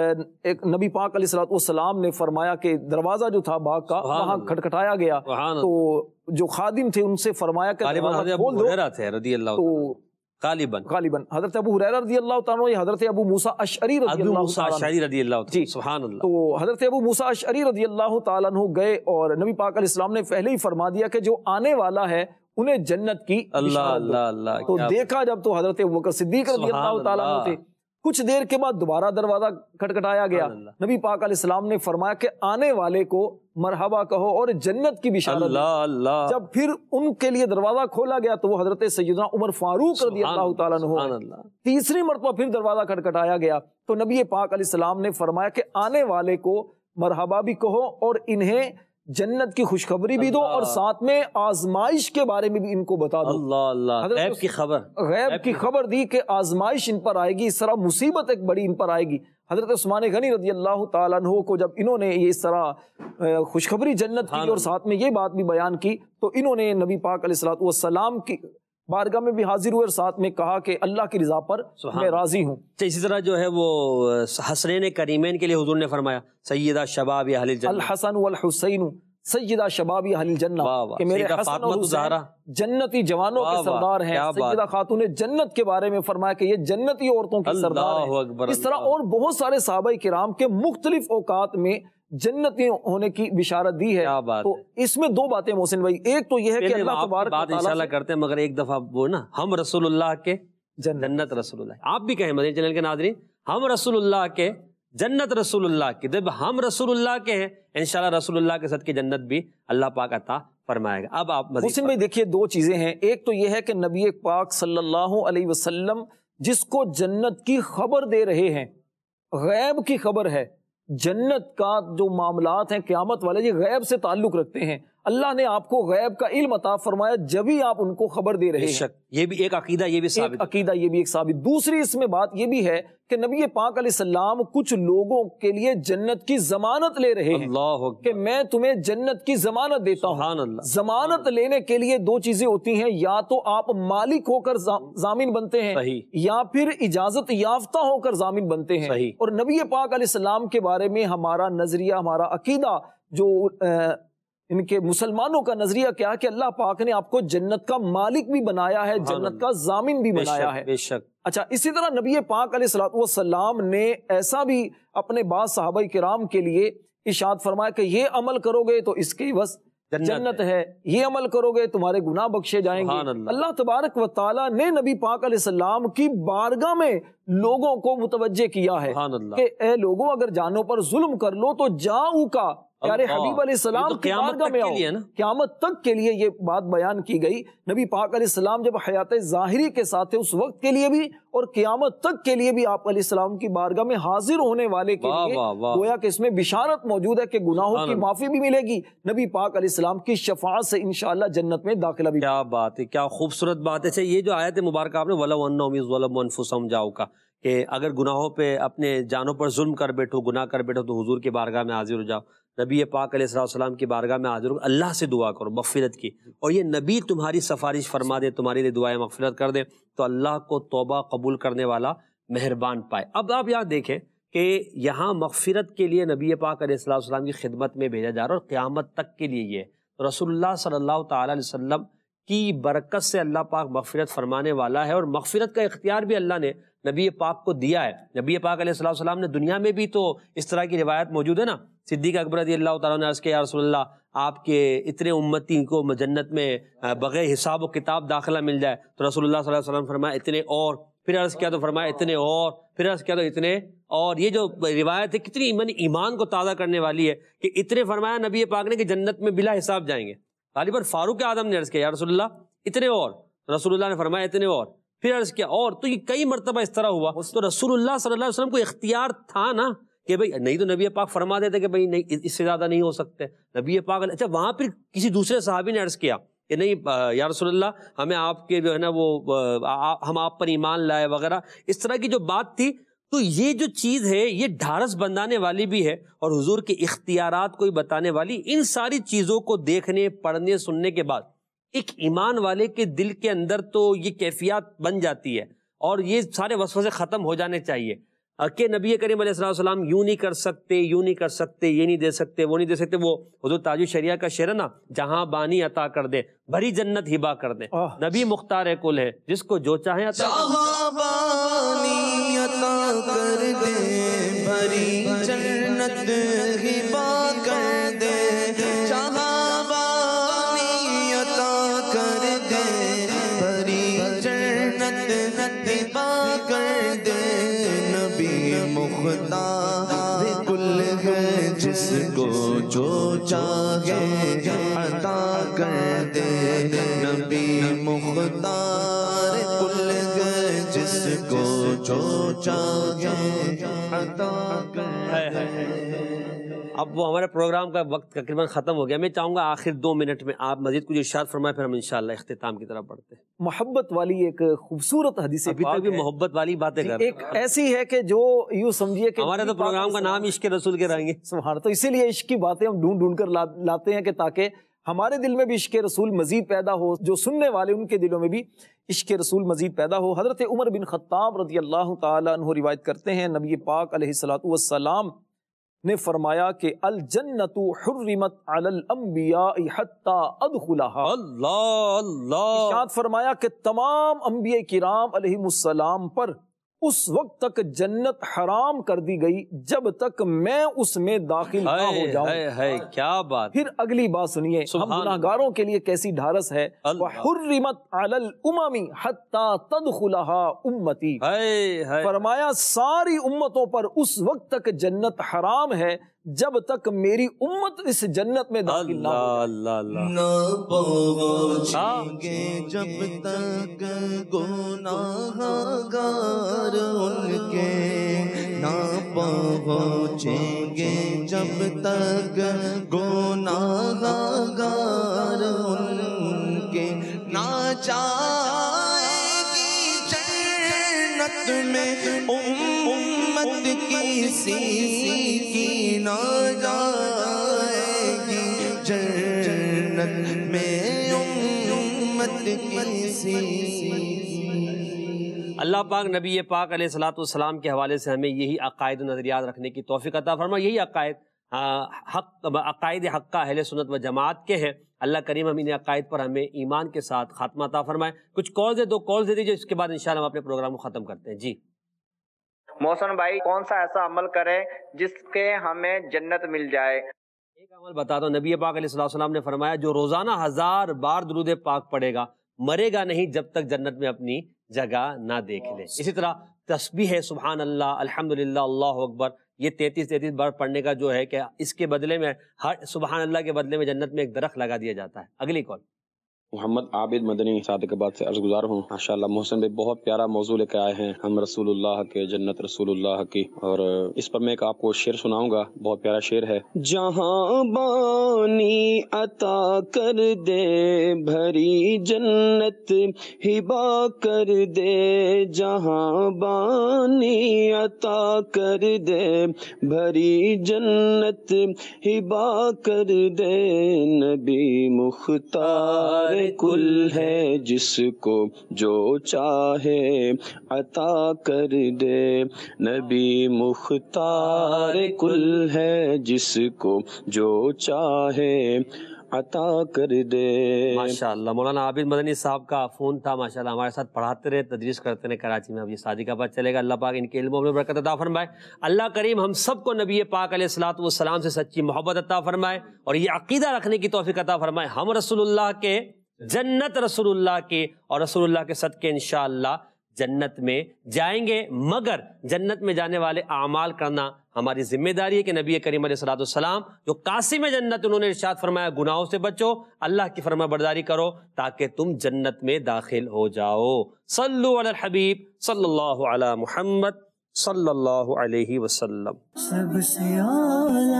ایک نبی پاک علیہ السلام نے فرمایا کہ دروازہ جو تھا باغ کا وہاں کھٹکھٹایا گیا، تو جو خادم تھے ان سے فرمایا کہ کھول دو، تو غالباً حضرت ابو ہریرہ رضی اللہ تعالیٰ یا حضرت ابو موسیٰ اشعری رضی اللہ جی سبحان اللہ۔ تو حضرت ابو موسیٰ اشعری رضی اللہ تعالیٰ عنہ گئے اور نبی پاک علیہ السلام نے پہلے ہی فرما دیا کہ جو آنے والا ہے انہیں جنت کی بشارت دو۔ تو دیکھا جب تو حضرت ابوبکر صدیق رضی اللہ تعالیٰ عنہ تھے۔ کچھ دیر کے بعد دوبارہ دروازہ کھٹکھٹایا گیا، نبی پاک علیہ السلام نے فرمایا کہ آنے والے کو مرحبا کہو اور جنت کی بشارت دو۔ جب پھر ان کے لیے دروازہ کھولا گیا تو وہ حضرت سیدنا عمر فاروق رضی اللہ تعالیٰ عنہ، تیسری مرتبہ پھر دروازہ کھٹکھٹایا گیا تو نبی پاک علیہ السلام نے فرمایا کہ آنے والے کو مرحبا بھی کہو اور انہیں جنت کی خوشخبری بھی دو اور ساتھ میں آزمائش کے بارے میں بھی ان کو بتا دو۔ غیب کی خبر دی کہ آزمائش ان پر آئے گی، اس طرح مصیبت ایک بڑی ان پر آئے گی۔ حضرت عثمان غنی رضی اللہ تعالیٰ عنہ کو جب انہوں نے یہ اس طرح خوشخبری جنت کی اور ساتھ میں یہ بات بھی بیان کی تو انہوں نے نبی پاک علیہ الصلوۃ والسلام کی بارگاہ میں بھی حاضر ہوئے اور ساتھ میں کہا کہ اللہ کی رضا پر میں راضی ہوں. اسی طرح جو ہے وہ حسنین کریمین کے لیے حضور نے فرمایا سیدہ شباب اہل الجنہ الحسن والحسین سیدہ شباب اہل الجنہ کہ میرے حسن اور حسین جنتی جوانوں کے سردار ہیں. سیدہ خاتون جنت کے بارے میں فرمایا کہ یہ جنتی عورتوں کے سردار ہیں. اس طرح اور بہت سارے صحابہ کرام کے مختلف اوقات میں جنتی ہونے کی بشارت دی ہے. تو اس میں دو باتیں محسن بھائی، ایک تو یہ ہے کہ اللہ تبارک بات انشاءاللہ کرتے ہیں، مگر ایک دفعہ وہ نا ہم رسول اللہ کے جنت رسول اللہ، آپ بھی کہیں مدنی چینل کے ناظرین ہم رسول اللہ کے جنت رسول اللہ کی، جب ہم رسول اللہ کے ہیں انشاءاللہ رسول اللہ کے صدقے جنت بھی اللہ پاک عطا فرمائے گا. اب آپ محسن بھائی دیکھیے دو چیزیں ہیں، ایک تو یہ ہے کہ نبی پاک صلی اللہ علیہ وسلم جس کو جنت کی خبر دے رہے ہیں، غیب کی خبر ہے، جنت کا جو معاملات ہیں قیامت والے یہ غیب سے تعلق رکھتے ہیں. اللہ نے آپ کو غیب کا علم عطا فرمایا جبھی آپ ان کو خبر دے رہے ہیں. یہ بھی ایک عقیدہ، یہ بھی ثابت عقیدہ، یہ بھی ایک ثابت. دوسری اس میں بات یہ بھی ہے کہ نبی پاک علیہ السلام کچھ لوگوں کے لیے جنت کی ضمانت لے رہے ہیں کہ میں تمہیں جنت کی ضمانت دیتا ہوں. ضمانت لینے کے لیے دو چیزیں ہوتی ہیں، یا تو آپ مالک ہو کر ضامن بنتے ہیں یا پھر اجازت یافتہ ہو کر ضامن بنتے ہیں. اور نبی پاک علیہ السلام کے بارے میں ہمارا نظریہ، ہمارا عقیدہ، جو ان کے مسلمانوں کا نظریہ کیا ہے کہ اللہ پاک نے آپ کو جنت کا مالک بھی بنایا ہے، جنت کا ضامن بھی بنایا ہے. اچھا، اسی طرح نبی پاک علیہ الصلوۃ والسلام نے ایسا بھی اپنے بعض صحابہ کرام کے لیے ارشاد فرمایا کہ یہ عمل کرو گے تو اس کی بس جنت ہے، یہ عمل کرو گے تمہارے گناہ بخشے جائیں گے. اللہ تبارک و تعالیٰ نے نبی پاک علیہ السلام کی بارگاہ میں لوگوں کو متوجہ کیا ہے کہ اے لوگوں اگر جانوں پر ظلم کر لو تو جاؤ کا پیارے حبیب علیہ السلام کی بارگاہ میں آؤ. قیامت تک کے لیے یہ بات بیان کی گئی. نبی پاک علیہ السلام جب حیات ظاہری کے ساتھ تھے اس وقت کے لیے بھی اور قیامت تک کے لیے بھی آپ علیہ السلام کی بارگاہ میں حاضر ہونے والے کے لیے گویا کہ اس میں بشارت موجود ہے کہ گناہوں کی معافی بھی ملے گی، نبی پاک علیہ السلام کی شفاعت سے انشاءاللہ جنت میں داخلہ بھی. کیا بات ہے، کیا خوبصورت بات ہے. یہ جو آیت مبارکہ آپ نے وَلَوْ أَنَّهُمْ ظَلَمُوا أَنفُسَهُمْ جاؤ کا کہ اگر گناہوں پہ اپنے جانوں پر ظلم کر بیٹھو، گناہ کر بیٹھو تو حضور کی بارگاہ میں حاضر ہو جاؤ. نبی پاک علیہ السلام کی بارگاہ میں حاضر ہو، اللہ سے دعا کرو مغفرت کی، اور یہ نبی تمہاری سفارش فرما دے، تمہارے لیے دعائیں مغفرت کر دے تو اللہ کو توبہ قبول کرنے والا مہربان پائے. اب آپ یہاں دیکھیں کہ یہاں مغفرت کے لیے نبی پاک علیہ السلام کی خدمت میں بھیجا جا رہا ہے اور قیامت تک کے لیے یہ رسول اللہ صلی اللہ تعالی علیہ وسلم کی برکت سے اللہ پاک مغفرت فرمانے والا ہے. اور مغفرت کا اختیار بھی اللہ نے نبی پاک کو دیا ہے. نبی پاک علیہ السلام نے دنیا میں بھی تو اس طرح کی روایت موجود ہے نا. صدیق اکبر رضی اللہ تعالیٰ نے عرض کیا یا رسول اللہ آپ کے اتنے امتی کو جنت میں بغیر حساب و کتاب داخلہ مل جائے تو رسول اللہ صلی اللہ علیہ وسلم فرمایا اتنے اور، پھر عرض کیا تو فرمایا اتنے اور، پھر عرض کیا تو اتنے اور. یہ جو روایت ہے کتنی ایمان کو تازہ کرنے والی ہے کہ اتنے فرمایا نبی پاک نے کہ جنت میں بلا حساب جائیں گے. غالباً فاروق اعظم نے عرض کیا یا رسول اللہ اتنے اور، رسول اللہ نے فرمایا اتنے اور، پھر عرض کیا اور. تو یہ کئی مرتبہ اس طرح ہوا. تو رسول اللہ صلی اللہ علیہ وسلم کو اختیار تھا نا کہ بھئی نہیں تو نبی پاک فرما دیتے کہ بھئی نہیں اس سے زیادہ نہیں ہو سکتے. نبی پاک اچھا وہاں پھر کسی دوسرے صحابی نے عرض کیا کہ نہیں یا رسول اللہ ہمیں آپ کے جو ہے نا وہ ہم آپ پر ایمان لائے وغیرہ اس طرح کی جو بات تھی. تو یہ جو چیز ہے یہ ڈھارس بندانے والی بھی ہے اور حضور کے اختیارات کو بتانے والی. ان ساری چیزوں کو دیکھنے پڑھنے سننے کے بعد ایک ایمان والے کے دل کے اندر تو یہ کیفیات بن جاتی ہے اور یہ سارے وسوسے ختم ہو جانے چاہیے کہ نبی کریم علیہ السلام یوں نہیں کر سکتے، یوں نہیں کر سکتے، یہ نہیں دے سکتے، وہ نہیں دے سکتے. وہ حضور تاج الشریعہ کا شعر ہے نا، جہاں بانی عطا کر دے بھری جنت ہبا کر دے. نبی مختار کل ہے جس کو جو چاہے عطا بانی عطا کر دے بھری جنت ہبا کر دے. جہاں بانی عطا کر دے بھری جنت ہبا کر دے. مختار کل ہے جس کو جو چاہے عطا کر دے. نبی مختار کل ہے جس کو جو چاہے عطا کر دے. اب وہ ہمارے پروگرام کا وقت تقریباً ختم ہو گیا. میں چاہوں گا آخر 2 منٹ میں آپ مزید کچھ ارشاد فرمائیں، پھر ہم انشاءاللہ اختتام کی طرف بڑھتے ہیں. محبت والی ایک خوبصورت حدیث ابھی تک بھی محبت والی باتیں کر رہے ایک ایسی ہے کہ جو یوں سمجھیے کہ ہمارے تو پروگرام کا نام عشق رسول کے رہیں گے. سبحان. تو اسی لیے عشق کی باتیں ہم ڈھونڈ ڈھونڈ کر لاتے ہیں کہ تاکہ ہمارے دل میں بھی عشق رسول مزید پیدا ہو، جو سننے والے ان کے دلوں میں بھی عشق رسول مزید پیدا ہو. حضرت عمر بن خطاب رضی اللہ تعالی عنہ روایت کرتے ہیں، نبی پاک علیہ الصلوۃ والسلام نے فرمایا کہ الجنت حرمت علی الانبیاء حتی ادخلها. اللہ اللہ. ارشاد فرمایا کہ تمام انبیاء کرام علیہم السلام پر اس وقت تک جنت حرام کر دی گئی جب تک میں اس میں داخل نہ ہو جاؤں. کیا بات. پھر اگلی بات سنیے، ہم گناہگاروں کے لیے کیسی ڈھارس ہے. وحرمت علی الامم حتی تدخلها امتی. فرمایا ساری امتوں پر اس وقت تک جنت حرام ہے جب تک میری امت اس جنت میں داخل نہ ہو جائے. نہ پہنچیں گے جب تک گناہ گار ان کے، نہ پہنچیں گے جب تک گناہ گار ان کے، نہ جائے گی جنت میں امت کسی کی، نہ جائے گی جنت میں امت کسی. اللہ پاک نبی پاک علیہ الصلوۃ والسلام کے حوالے سے ہمیں یہی عقائد و نظریات رکھنے کی توفیق عطا فرمائے. یہی عقائد عقائد حقہ اہل سنت و جماعت کے ہیں. اللہ کریم ہم ان عقائد پر ہمیں ایمان کے ساتھ خاتمہ عطا فرمائے. کچھ کالز 2 کالز دے دیجیے، اس کے بعد انشاءاللہ ہم اپنے پروگرام کو ختم کرتے ہیں. جی محسن بھائی، کون سا ایسا عمل کرے جس کے ہمیں جنت مل جائے؟ ایک عمل بتا دو. نبی پاک علیہ السلام نے فرمایا جو روزانہ 1000 بار درود پاک پڑھے گا مرے گا نہیں جب تک جنت میں اپنی جگہ نہ دیکھ لے. اسی طرح تسبیح ہے سبحان اللہ، الحمدللہ، اللہ اکبر، یہ 33 بار پڑھنے کا جو ہے کہ اس کے بدلے میں ہر سبحان اللہ کے بدلے میں جنت میں ایک درخت لگا دیا جاتا ہے. اگلی کال. محمد عابد مدنی صادق آباد سے عرض گزار ہوں. ماشاءاللہ محسن بھائی بہت پیارا موضوع لے کے آئے ہیں، ہم رسول اللہ کے، جنت رسول اللہ کی، اور اس پر میں ایک آپ کو شعر سناؤں گا. بہت پیارا شعر ہے. جہاں بانی عطا کر دے بھری جنت ہبا کر دے، جہاں بانی عطا کر دے بھری جنت ہبا کر دے، نبی مختار کل ہے جس کو جو چاہے عطا کر دے، نبی مختار کل ہے جس کو جو چاہے عطا کر دے. ماشاءاللہ مولانا عابد مدنی صاحب کا فون تھا. ماشاءاللہ ہمارے ساتھ پڑھاتے رہے، تدریس کرتے رہے کراچی میں. اب یہ شادی کا بات چلے گا. اللہ پاک ان کے علم میں برکت عطا فرمائے. اللہ کریم ہم سب کو نبی پاک علیہ الصلوۃ والسلام سے سچی محبت عطا فرمائے اور یہ عقیدہ رکھنے کی توفیق عطا فرمائے ہم رسول اللہ کے، جنت رسول اللہ کے، اور رسول اللہ کے صدقے انشاءاللہ جنت میں جائیں گے. مگر جنت میں جانے والے اعمال کرنا ہماری ذمہ داری ہے کہ نبی کریم علیہ الصلوۃ والسلام جو قاسم جنت انہوں نے ارشاد فرمایا گناہوں سے بچو، اللہ کی فرما برداری کرو تاکہ تم جنت میں داخل ہو جاؤ. صلو علی الحبیب صلی اللہ علی محمد صلی اللہ علیہ وسلم. سب سے اولا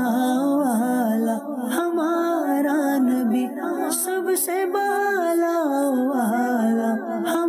والا ہمارا نبی، سب سے بالا والا